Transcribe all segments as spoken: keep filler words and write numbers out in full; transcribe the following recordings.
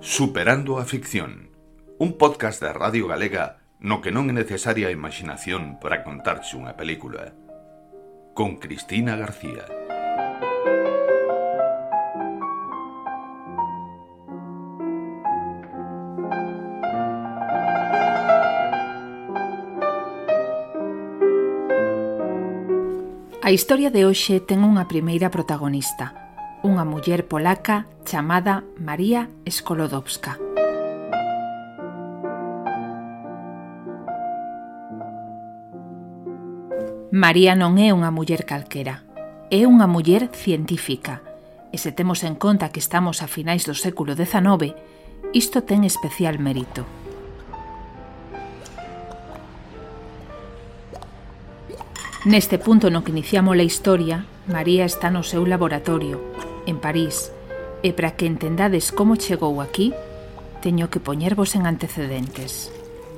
Superando a ficción, un podcast da Radio Galega no que non é necesaria a imaginación para contarche unha película. Con Cristina García. A historia de hoxe ten unha primeira protagonista, unha muller polaca chamada Maria Skolodowska. María non é unha muller calquera, é unha muller científica, e se temos en conta que estamos a finais do século dezanove, isto ten especial mérito. Neste punto no que iniciamos a historia, María está no seu laboratorio, en París, e para que entendades como chegou aquí, teño que poñervos en antecedentes.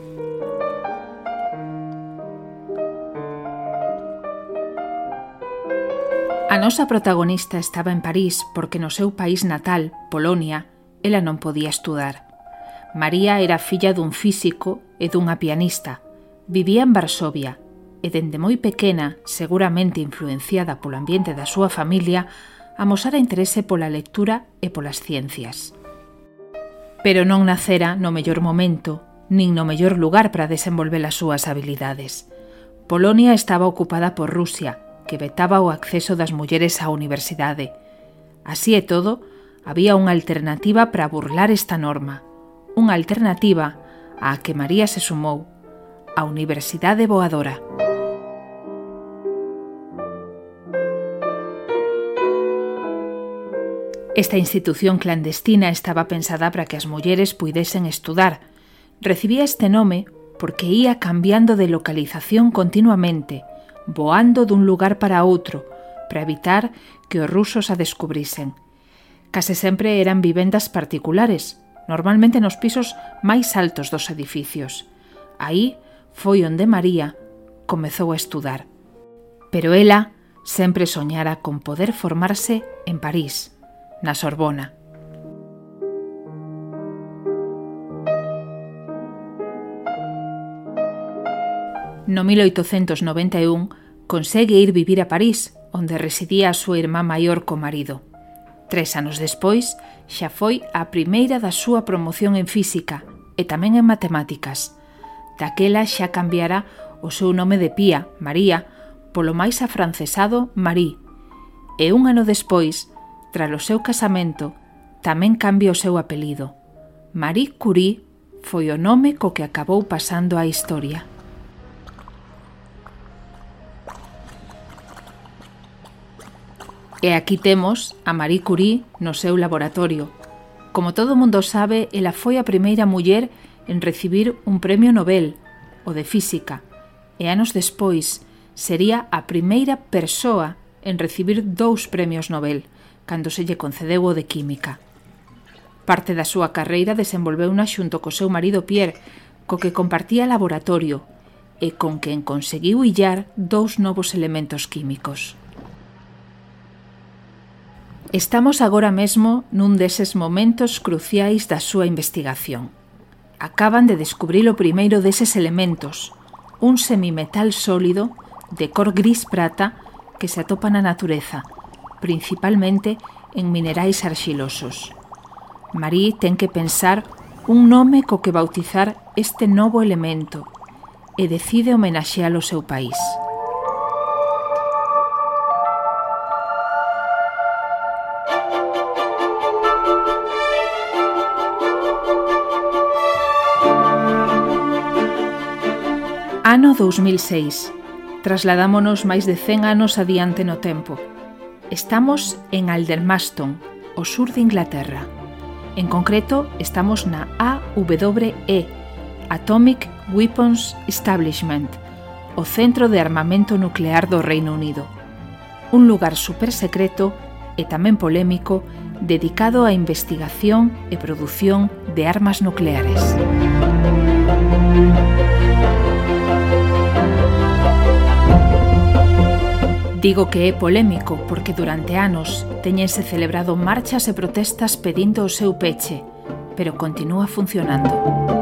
A nosa protagonista estaba en París porque no seu país natal, Polonia, ela non podía estudar. María era filla dun físico e dunha pianista. Vivía en Varsovia e dende moi pequena, seguramente influenciada polo ambiente da súa familia, amosara interese pola lectura e polas ciencias. Pero non nacera no mellor momento, nin no mellor lugar para desenvolver as súas habilidades. Polonia estaba ocupada por Rusia, que vetaba o acceso das mulleres á universidade. Así e todo, había unha alternativa para burlar esta norma, unha alternativa á que María se sumou, a Universidade Voadora. Esta institución clandestina estaba pensada para que as mulleres puidesen estudar. Recibía este nome porque ía cambiando de localización continuamente, voando dun lugar para outro, para evitar que os rusos a descubrisen. Case sempre eran vivendas particulares, normalmente nos pisos máis altos dos edificios. Aí foi onde María comezou a estudar. Pero ela sempre soñara con poder formarse en París, na Sorbona. No mil oitocentos noventa e un consegue ir vivir a París, onde residía a súa irmá maior co marido. Tres anos despois, xa foi a primeira da súa promoción en física e tamén en matemáticas. Daquela xa cambiara o seu nome de pía, María, polo máis afrancesado Marie. E un ano despois, tras o seu casamento, tamén cambia o seu apelido. Marie Curie foi o nome co que acabou pasando a historia. E aquí temos a Marie Curie no seu laboratorio. Como todo mundo sabe, ela foi a primeira muller en recibir un premio Nobel, o de Física, e anos despois sería a primeira persoa en recibir dous premios Nobel, cando se lle concedeu o de Química. Parte da súa carreira desenvolveuna xunto co seu marido Pierre, co que compartía laboratorio, e con quen conseguiu illar dous novos elementos químicos. Estamos agora mesmo nun deses momentos cruciais da súa investigación. Acaban de descubrir o primeiro deses elementos, un semimetal sólido de cor gris prata que se atopa na natureza, principalmente en minerais arxilosos. Marie ten que pensar un nome co que bautizar este novo elemento e decide homenaxear o seu país. Ano dous mil seis. Trasladámonos máis de cen anos adiante no tempo. Estamos en Aldermaston, ao sur de Inglaterra. En concreto, estamos na A W E, Atomic Weapons Establishment, o Centro de Armamento Nuclear do Reino Unido. Un lugar supersecreto e tamén polémico dedicado á investigación e produción de armas nucleares. Digo que é polémico porque durante anos teñense celebrado marchas e protestas pedindo o seu peche, pero continúa funcionando.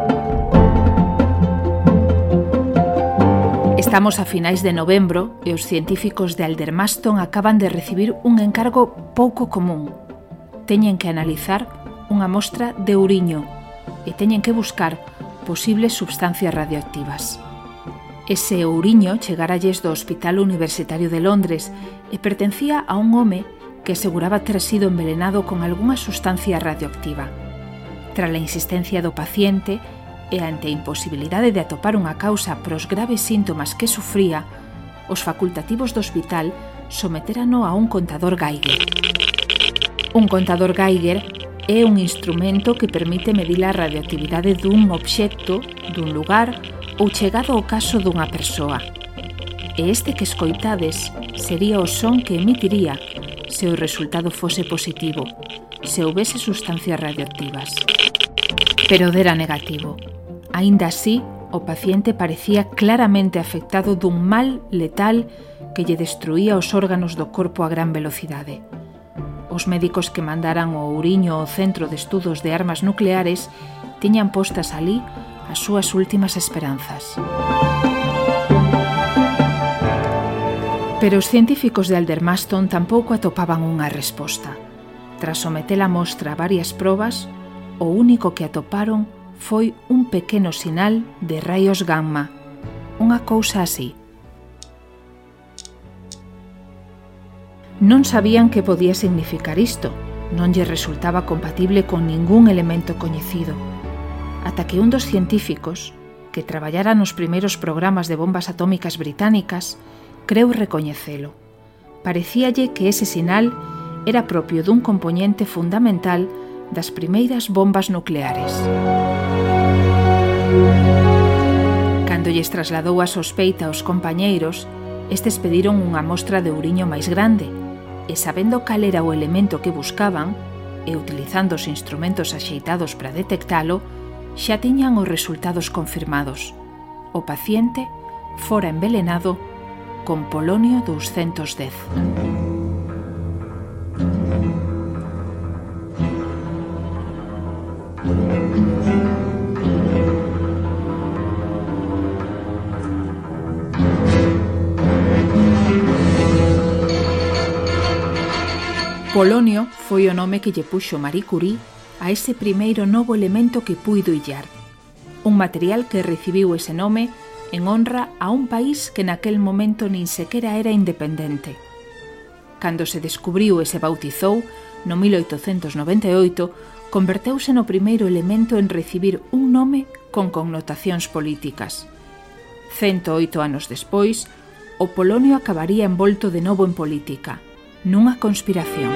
Estamos a finais de novembro e os científicos de Aldermaston acaban de recibir un encargo pouco común. Teñen que analizar unha mostra de ouriño e teñen que buscar posibles substancias radioactivas. Ese ouriño chegaralles do Hospital Universitario de Londres e pertencía a un home que aseguraba ter sido envenenado con algunha sustancia radioactiva. Tras a insistencia do paciente e ante a imposibilidade de atopar unha causa pros graves síntomas que sufría, os facultativos do hospital sometérano a un contador Geiger. Un contador Geiger é un instrumento que permite medir a radioactividade dun obxecto, dun lugar ou chegado ao caso dunha persoa. E este que escoitades sería o son que emitiría se o resultado fose positivo, se houbese sustancias radioactivas. Pero dera negativo. Aínda así, o paciente parecía claramente afectado dun mal letal que lle destruía os órganos do corpo a gran velocidade. Os médicos que mandaran o ouriño ao Centro de Estudos de Armas Nucleares tiñan postas alí as súas últimas esperanzas. Pero os científicos de Aldermaston tampouco atopaban unha resposta. Tras someter a mostra a varias probas, o único que atoparon foi un pequeno sinal de raios gamma, unha cousa así. Non sabían que podía significar isto, non lle resultaba compatible con ningún elemento coñecido, ata que un dos científicos, que traballara nos primeiros programas de bombas atómicas británicas, creu recoñecelo. Parecíalle que ese sinal era propio dun compoñente fundamental das primeiras bombas nucleares. Cando lles trasladou a sospeita aos compañeiros, estes pediron unha mostra de ouriño máis grande, e sabendo cal era o elemento que buscaban, e utilizando os instrumentos axeitados para detectalo, xa tiñan os resultados confirmados. O paciente fora envelenado con polonio douscentos dez. Polonio foi o nome que lle puxo Marie Curie a ese primeiro novo elemento que puido illar. Un material que recibiu ese nome en honra a un país que naquel momento nin sequera era independente. Cando se descubriu e se bautizou, no mil oitocentos noventa e oito, converteuse no primeiro elemento en recibir un nome con connotacións políticas. Cento oito anos despois, o polonio acabaría envolto de novo en política, nunha conspiración.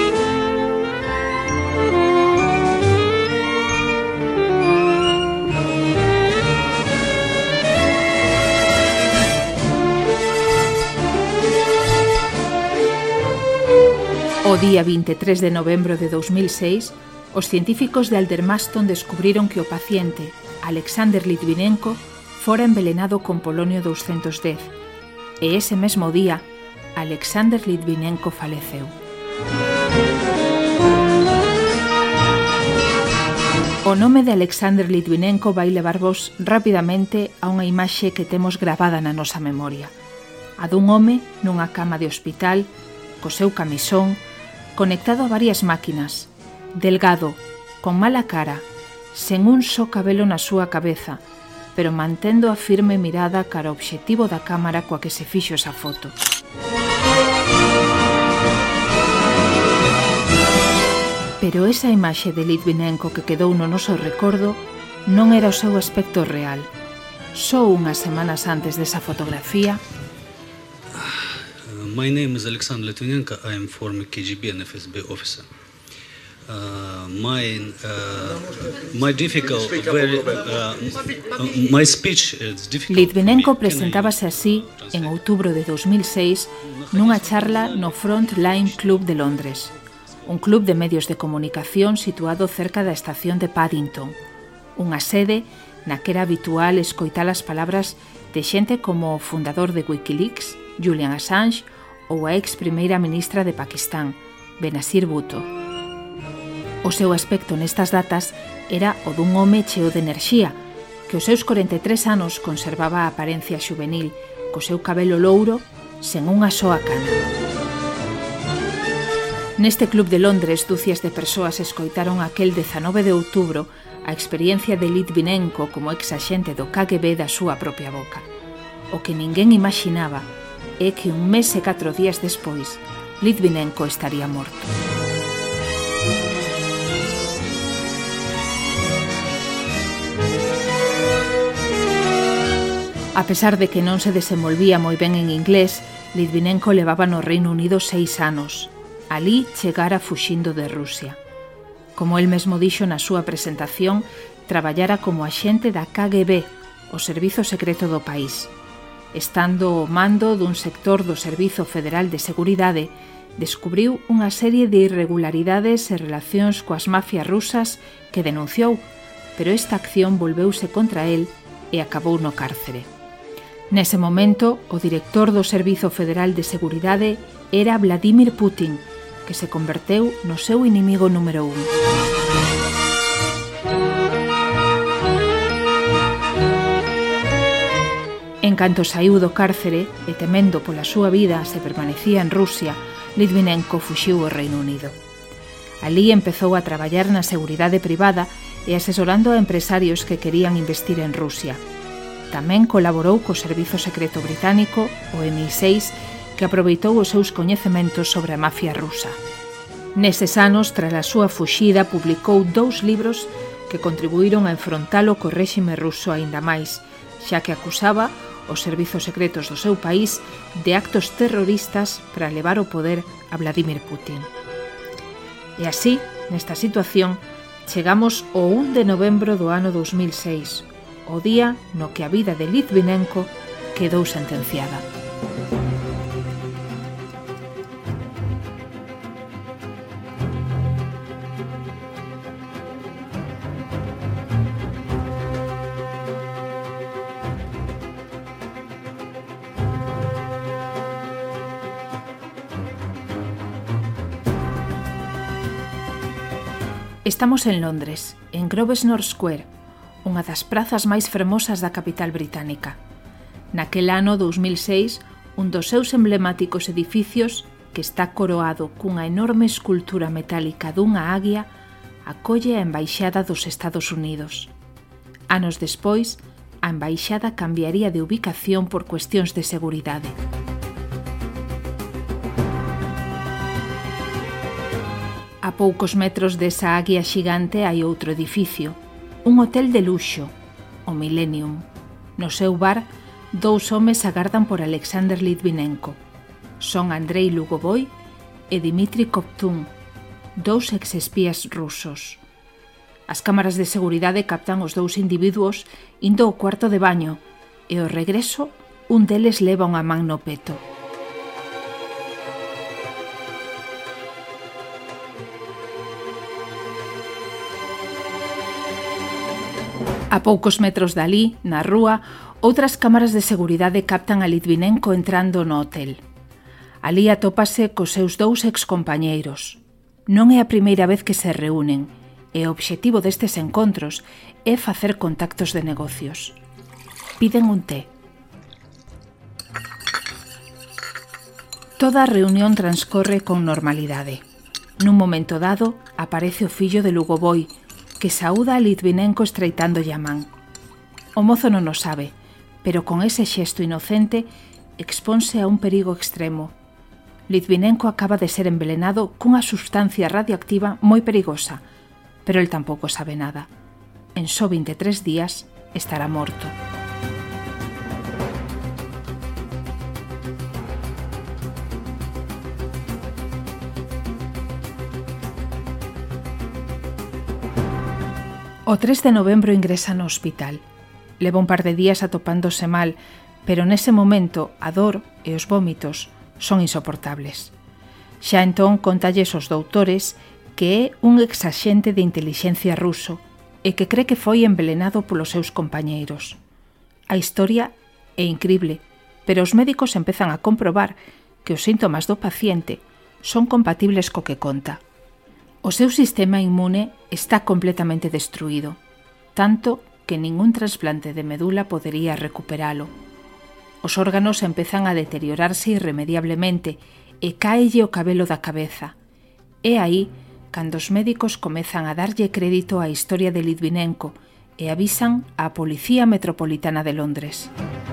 O día vinte e tres de novembro de dous mil seis, os científicos de Aldermaston descubriron que o paciente, Alexander Litvinenko, fora envelenado con polonio douscentos dez, e ese mesmo día, Alexander Litvinenko faleceu. O nome de Alexander Litvinenko vai levarvos rapidamente a unha imaxe que temos gravada na nosa memoria. A dun home nunha cama de hospital, co seu camisón, conectado a varias máquinas, delgado, con mala cara, sen un só cabelo na súa cabeza, pero mantendo a firme mirada cara ao obxectivo da cámara coa que se fixo esa foto. Pero esa imaxe de Litvinenko que quedou no noso recordo non era o seu aspecto real. Só unhas semanas antes desa fotografía, My name is Alexander Litvinenko. I am former K G B and F S B officer. Uh, my uh, my difficult, very, uh, my speech is difficult. Litvinenko presentábase así en outubro de dous mil seis nunha charla no Frontline Club de Londres, un club de medios de comunicación situado cerca da estación de Paddington, unha sede na que era habitual escoitar as palabras de xente como o fundador de Wikileaks, Julian Assange, ou a ex primeira ministra de Pakistán, Benazir Bhutto. O seu aspecto nestas datas era o dun home cheo de enerxía, que aos seus corenta e tres anos conservaba a aparencia xuvenil, co seu cabelo louro, sen unha soa cana. Neste club de Londres, dúcias de persoas escoitaron aquel dezanove de outubro a experiencia de Litvinenko como exaxente do K G B da súa propia boca. O que ninguén imaginaba é que un mes e catro días despois, Litvinenko estaría morto. A pesar de que non se desenvolvía moi ben en inglés, Litvinenko levaba no Reino Unido seis anos. Alí chegara fuxindo de Rusia. Como el mesmo dixo na súa presentación, traballara como axente da K G B, o servizo secreto do país. Estando ao mando dun sector do Servizo Federal de Seguridade, descubriu unha serie de irregularidades e relacións coas mafias rusas que denunciou, pero esta acción volveuse contra el e acabou no cárcere. Nese momento, o director do Servizo Federal de Seguridade era Vladimir Putin, que se converteu no seu inimigo número un. En canto saíu do cárcere e temendo pola súa vida se permanecía en Rusia, Litvinenko fuxiu ao Reino Unido. Alí empezou a traballar na seguridade privada e asesorando a empresarios que querían investir en Rusia. Tamén colaborou co Servizo Secreto Británico, o M I seis, que aproveitou os seus coñecementos sobre a mafia rusa. Neses anos, tras a súa fuxida, publicou dous libros que contribuíron a enfrontalo co réxime ruso aínda máis, xa que acusaba os servizos secretos do seu país de actos terroristas para levar o poder a Vladimir Putin. E así, nesta situación, chegamos ao un de novembro do ano dos mil seis, o día no que a vida de Litvinenko quedou sentenciada. Estamos en Londres, en Grosvenor Square, unha das prazas máis fermosas da capital británica. Naquel ano dous mil seis, un dos seus emblemáticos edificios, que está coroado cunha enorme escultura metálica dunha águia, acolle a Embaixada dos Estados Unidos. Anos despois, a embaixada cambiaría de ubicación por cuestións de seguridade. A poucos metros desa águia xigante hai outro edificio, un hotel de luxo, o Millennium. No seu bar, dous homes agardan por Alexander Litvinenko. Son Andrei Lugovoy e Dmitry Kovtun, dous exespías rusos. As cámaras de seguridade captan os dous individuos indo ao cuarto de baño e ao regreso un deles leva unha man no peto. A poucos metros dali, na rúa, outras cámaras de seguridade captan a Litvinenko entrando no hotel. Alí atópase cos seus dous excompañeiros. Non é a primeira vez que se reúnen, e o obxectivo destes encontros é facer contactos de negocios. Piden un té. Toda a reunión transcorre con normalidade. Nun momento dado, aparece o fillo de Lugovoy, que saúda a Litvinenko estreitándolle a man. O mozo non o sabe, pero con ese xesto inocente exponse a un perigo extremo. Litvinenko acaba de ser envelenado cunha sustancia radioactiva moi perigosa, pero el tampouco sabe nada. En só vinte e tres días estará morto. O tres de novembro ingresa no hospital. Leva un par de días atopándose mal, pero nese momento a dor e os vómitos son insoportables. Xa entón contalles aos doutores que é un exaxente de intelixencia ruso e que cree que foi envelenado polos seus compañeiros. A historia é incrible, pero os médicos empezan a comprobar que os síntomas do paciente son compatibles co que conta. O seu sistema inmune está completamente destruído, tanto que ningún trasplante de medula podería recuperalo. Os órganos empezan a deteriorarse irremediablemente e cáelle o cabelo da cabeza. É aí cando os médicos comezan a darlle crédito á historia de Litvinenko e avisan á Policía Metropolitana de Londres.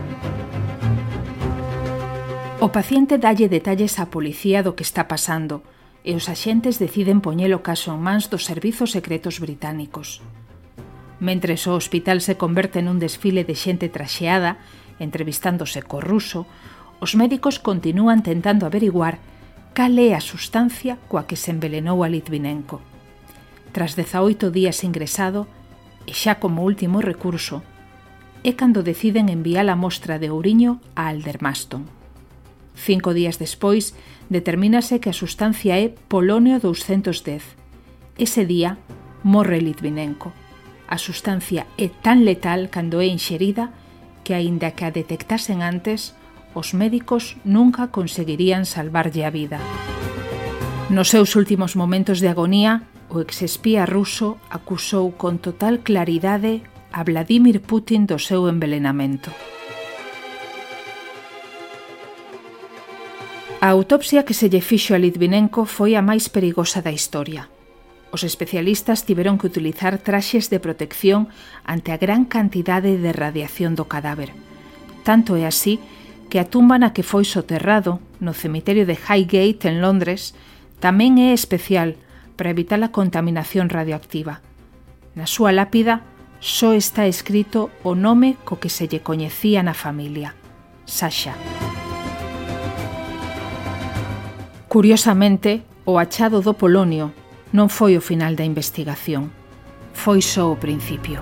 O paciente dalle detalles á policía do que está pasando e os axentes deciden poñelo caso en mans dos servizos secretos británicos. Mentres o hospital se converte nun desfile de xente traxeada, entrevistándose co ruso, os médicos continúan tentando averiguar cal é a sustancia coa que se envelenou a Litvinenko. Tras dezaoito días ingresado, e xa como último recurso, é cando deciden enviar a mostra de ouriño a Aldermaston. Cinco días despois, determínase que a sustancia é polonio douscentos dez. Ese día, morre Litvinenko. A sustancia é tan letal cando é inxerida que, aínda que a detectasen antes, os médicos nunca conseguirían salvarlle a vida. Nos seus últimos momentos de agonía, o exespía ruso acusou con total claridade a Vladimir Putin do seu envelenamento. A autopsia que se lle fixo a Litvinenko foi a máis perigosa da historia. Os especialistas tiveron que utilizar traxes de protección ante a gran cantidade de radiación do cadáver. Tanto é así que a tumba na que foi soterrado, no cemiterio de Highgate, en Londres, tamén é especial para evitar a contaminación radioactiva. Na súa lápida só está escrito o nome co que se lle coñecía na familia: Sasha. Curiosamente, o achado do polonio non foi o final da investigación, foi só o principio.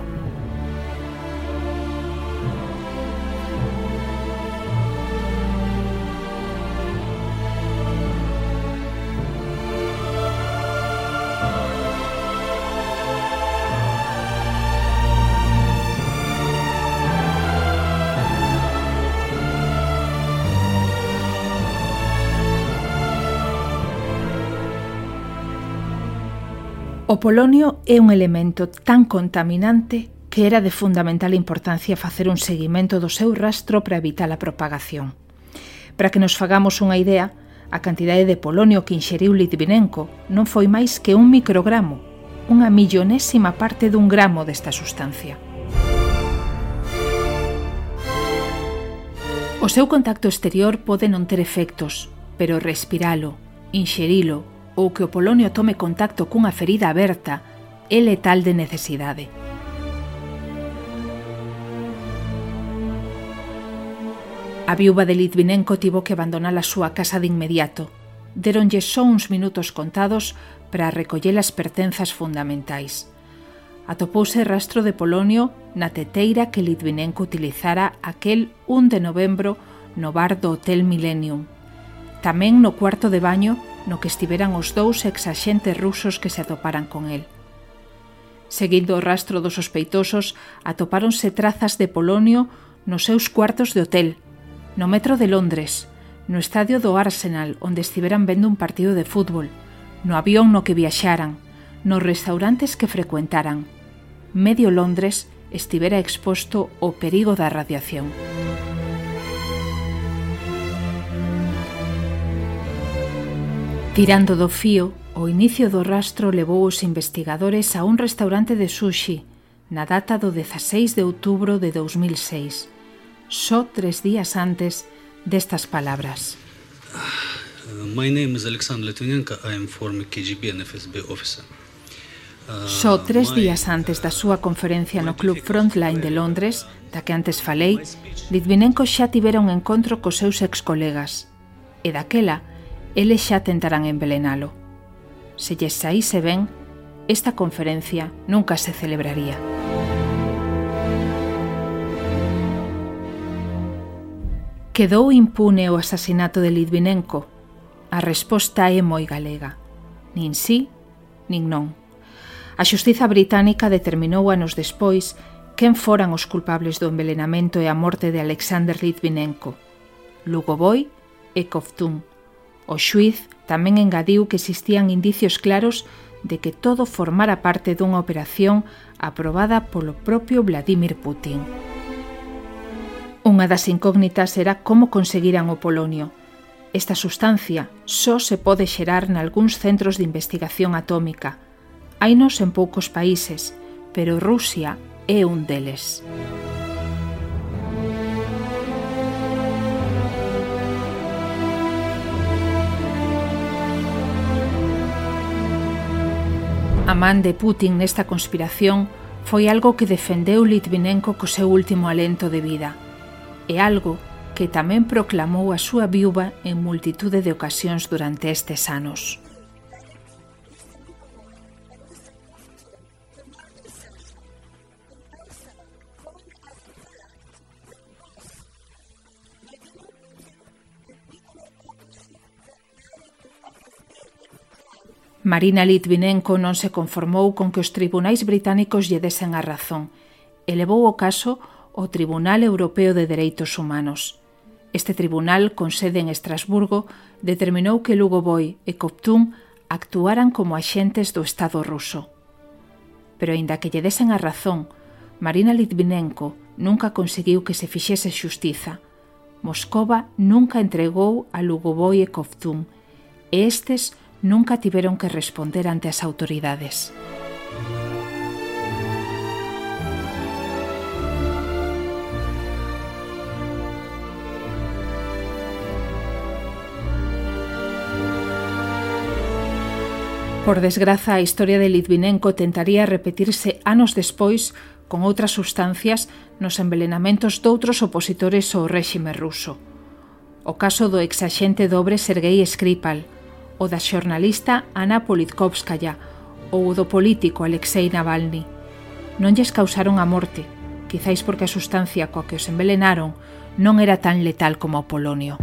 O polonio é un elemento tan contaminante que era de fundamental importancia facer un seguimento do seu rastro para evitar a propagación. Para que nos fagamos unha idea, a cantidade de polonio que inxeriu Litvinenko non foi máis que un microgramo, unha millonésima parte dun gramo desta sustancia. O seu contacto exterior pode non ter efectos, pero respiralo, inxerilo ou que o polonio tome contacto cunha ferida aberta é letal de necesidade. A viúva de Litvinenko tivo que abandonar a súa casa de inmediato. Deronlle só uns minutos contados para recoller as pertenzas fundamentais. Atopouse rastro de polonio na teteira que Litvinenko utilizara aquel un de novembro no bar do Hotel Millennium. Tamén no cuarto de baño no que estiveran os dous exaxentes rusos que se atoparan con el. Seguindo o rastro dos sospeitosos, atopáronse trazas de polonio nos seus cuartos de hotel, no metro de Londres, no estadio do Arsenal, onde estiveran vendo un partido de fútbol, no avión no que viaxaran, nos restaurantes que frecuentaran. Medio Londres estivera exposto ao perigo da radiación. Tirando do fío, o inicio do rastro levou os investigadores a un restaurante de sushi na data do dezaseis de outubro de dous mil seis, só tres días antes destas palabras. My name is Alexander Litvinenko. I am former K G B and F S B officer. Só tres días antes da súa conferencia no Club Frontline de Londres, da que antes falei, Litvinenko xa tivera un encontro cos seus ex-colegas, e daquela, eles xa tentarán envelenalo. Se lles saíse ben, esta conferencia nunca se celebraría. Quedou impune o asasinato de Litvinenko? A resposta é moi galega. Nin sí, nin non. A xustiza británica determinou anos despois quen foran os culpables do envelenamento e a morte de Alexander Litvinenko: Lugovoy e Kovtun. O xuíz tamén engadiu que existían indicios claros de que todo formara parte dunha operación aprobada polo propio Vladimir Putin. Unha das incógnitas era como conseguiran o polonio. Esta sustancia só se pode xerar nalgúns centros de investigación atómica. Hainos en poucos países, pero Rusia é un deles. A man de Putin nesta conspiración foi algo que defendeu Litvinenko co seu último alento de vida. É algo que tamén proclamou a súa viúva en multitude de ocasións durante estes anos. Marina Litvinenko non se conformou con que os tribunais británicos lle desen a razón e levou o caso ao Tribunal Europeo de Dereitos Humanos. Este tribunal, con sede en Estrasburgo, determinou que Lugovoy e Kovtun actuaran como axentes do Estado ruso. Pero, aínda que lle desen a razón, Marina Litvinenko nunca conseguiu que se fixese xustiza. Moscova nunca entregou a Lugovoy e Kovtun, e estes nunca tiveron que responder ante as autoridades. Por desgraza, a historia de Litvinenko tentaría repetirse anos despois con outras sustancias nos envelenamentos doutros opositores ao réxime ruso. O caso do exaxente dobre Sergei Skripal, o da xornalista Anna Politkovskaya ou o do político Alexei Navalny. Non lles causaron a morte, quizáis porque a sustancia coa que os envelenaron non era tan letal como o polonio.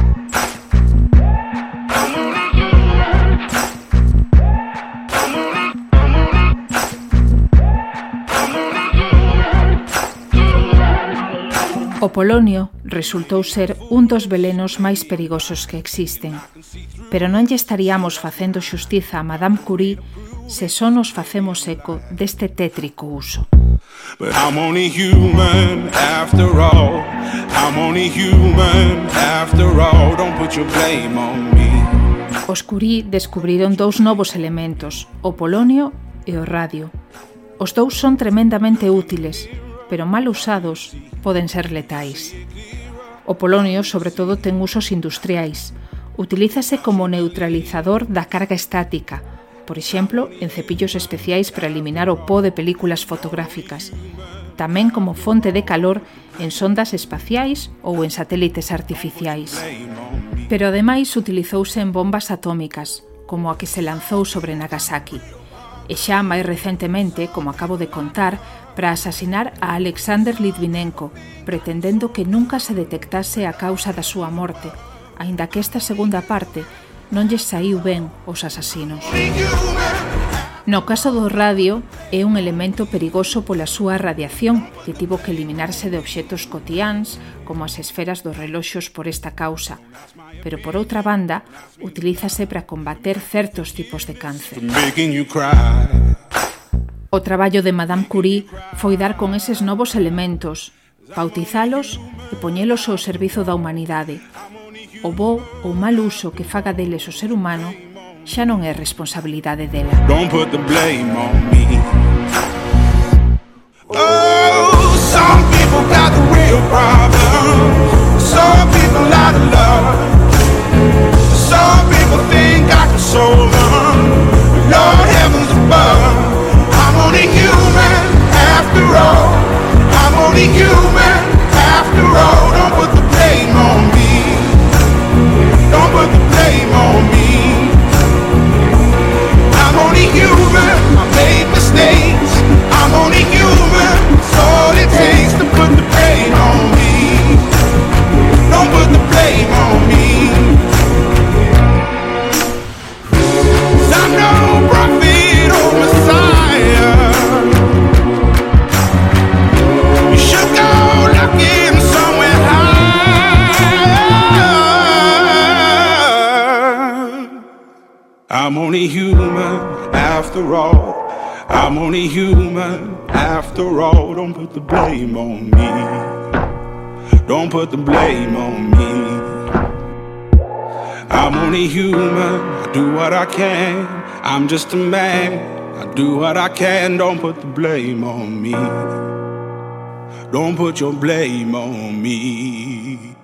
O polonio resultou ser un dos velenos máis perigosos que existen, pero non lle estaríamos facendo xustiza a Madame Curie se só nos facemos eco deste tétrico uso. But I'm only human after all. I'm only human after all. Don't put your blame on me. Os Curie descubriron dous novos elementos, o polonio e o radio. Os dous son tremendamente útiles, pero mal usados poden ser letais. O polonio, sobre todo, ten usos industriais. Utilízase como neutralizador da carga estática, por exemplo, en cepillos especiais para eliminar o pó de películas fotográficas. Tamén como fonte de calor en sondas espaciais ou en satélites artificiais. Pero ademais utilizouse en bombas atómicas, como a que se lanzou sobre Nagasaki. E xa máis recentemente, como acabo de contar, para asasinar a Alexander Litvinenko, pretendendo que nunca se detectase a causa da súa morte, aínda que esta segunda parte non lles saíu ben aos asasinos. No caso do radio, é un elemento perigoso pola súa radiación, que tivo que eliminarse de obxetos cotiáns, como as esferas dos reloxos por esta causa. Pero, por outra banda, utilízase para combater certos tipos de cáncer. O traballo de Madame Curie foi dar con eses novos elementos, bautizalos e poñelos ao servizo da humanidade. O bo ou mal uso que faga deles o ser humano xa non é responsabilidade dela. Don't put the blame on me. Oh, some people got the real problem. Some people out of love. Some people think I can solve them. Lord heavens above. I'm only human after all. I'm only human after all. Don't put the blame on me. Don't put the blame on me. I'm only human. I made mistakes. I'm only human. It's all it takes to put the blame on me. Don't put the blame on me. 'Cause I'm no prophet or Messiah. You should go looking somewhere high. I'm only human. after all. I'm only human after all. Don't put the blame on me. Don't put the blame on me. I'm only human, I do what I can. I'm just a man, I do what I can. Don't put the blame on me. Don't put your blame on me.